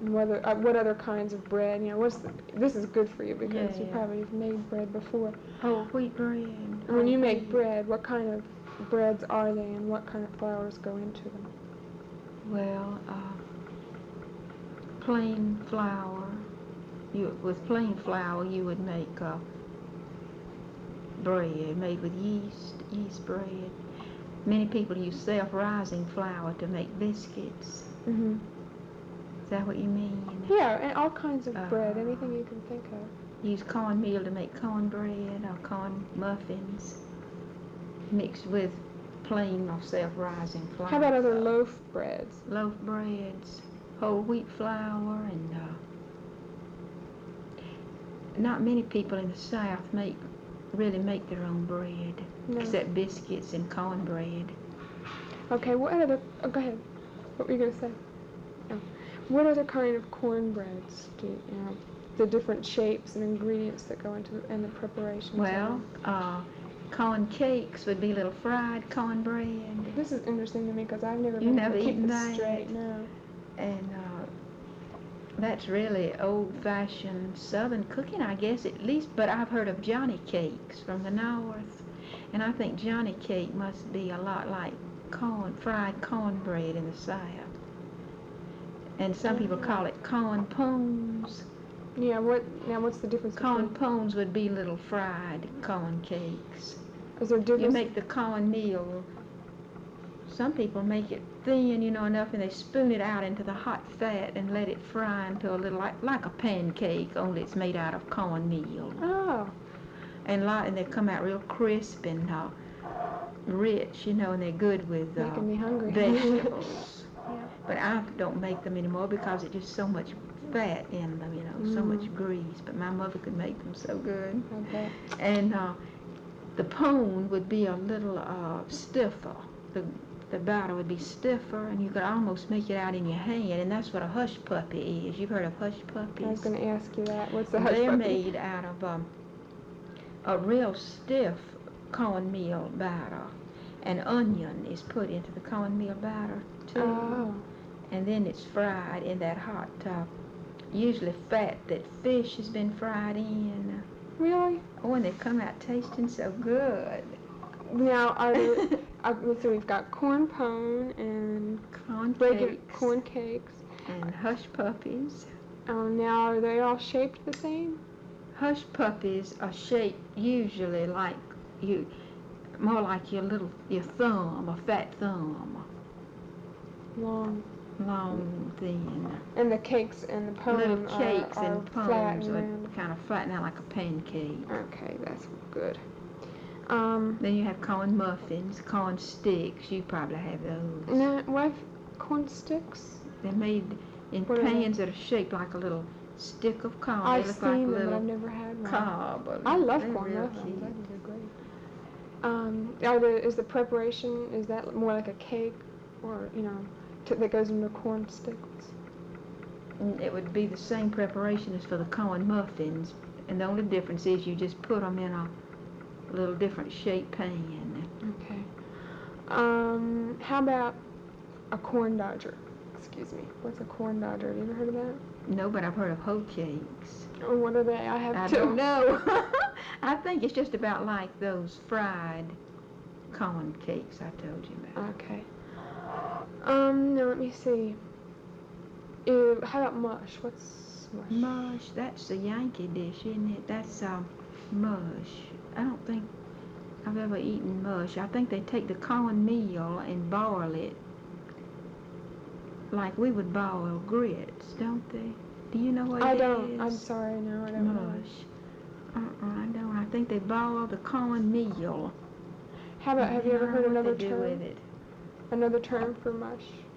And what other kinds of bread? You know, this is good for you because you Yeah. probably have made bread before. Whole wheat bread. And when you make wheat. bread, what kind of breads are they, and what kind of flours go into them? Well, plain flour. With plain flour, you would make bread made with yeast bread. Many people use self-rising flour to make biscuits. Mm-hmm. Is that what you mean? Yeah, and all kinds of bread, anything you can think of. Use cornmeal to make cornbread or corn muffins mixed with plain or self-rising flour. How about other loaf breads? Loaf breads, whole wheat flour, and not many people in the South really make their own bread, except biscuits and cornbread. Okay, what other? Oh, go ahead. What were you gonna say? Oh. What other kind of cornbreads do you know? The different shapes and ingredients that go into the preparation. Well, corn cakes would be little fried cornbread. This is interesting to me because I've never been able to keep this straight. No. And that's really old-fashioned Southern cooking, I guess, at least. But I've heard of Johnny cakes from the North, and I think Johnny cake must be a lot like fried cornbread in the South. And some people call it corn pones. Yeah, what's the difference? Corn pones would be little fried corn cakes. Is there a difference? You make the cornmeal. Some people make it thin, enough, and they spoon it out into the hot fat and let it fry until a little like a pancake, only it's made out of cornmeal. Oh. And they come out real crisp and rich, and they're good with making me hungry. Vegetables. Yeah. But I don't make them anymore because it's just so much fat in them, so much grease. But my mother could make them so good. Okay. And the pone would be a little stiffer. The batter would be stiffer, and you could almost make it out in your hand, and that's what a hush puppy is. You've heard of hush puppies? I was going to ask you that. What's a hush puppy? They're made out of a real stiff cornmeal batter. An onion is put into the cornmeal batter, too. Oh. And then it's fried in that hot, usually fat that fish has been fried in. Really? Oh, and they come out tasting so good. Now, let's see, we've got corn pone and corn cakes. And hush puppies. Oh, now are they all shaped the same? Hush puppies are shaped usually like more like your thumb, a fat thumb. Long, thin. And the cakes and the pone little cakes are and pones would kind of flatten out like a pancake. Okay, that's good. Then you have corn muffins, corn sticks. You probably have those. No, what? Corn sticks? They're made in pans that are shaped like a little stick of corn. I've they look seen like them, but I've never had one. Cob. I love corn muffins. I think they're great. Is the preparation, is that more like a cake, or that goes into corn sticks? It would be the same preparation as for the corn muffins, and the only difference is you just put them in a little different shaped pan. Okay. How about a corn dodger? Excuse me. What's a corn dodger? Have you ever heard of that? No, but I've heard of hoe cakes. Oh, what are they? I don't know. I think it's just about like those fried corn cakes I told you about. Okay. Now let me see. How about mush? What's mush? Mush, that's a Yankee dish, isn't it? That's mush. I don't think I've ever eaten mush. I think they take the cornmeal and boil it like we would boil grits, don't they? Do you know what it is? I don't. I'm sorry, no, I don't know. Mush. I don't. I think they boil the cornmeal. How about, have you ever heard another term? With it. Another term for mush?